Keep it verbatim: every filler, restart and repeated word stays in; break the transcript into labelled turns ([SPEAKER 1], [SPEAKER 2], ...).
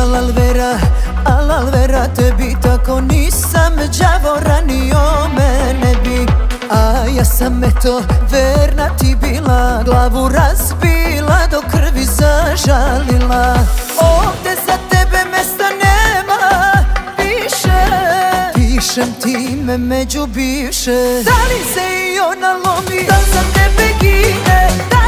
[SPEAKER 1] Alal vera, alal vera tebi, tako nisam đavo ranio mene bi. A ja sam eto verna ti bila, glavu razbila, do krvi zažalila. Ovde za tebe mesta nema više, pišem ti me među bivše. Da li se i ona lomi, da za tebe gine, da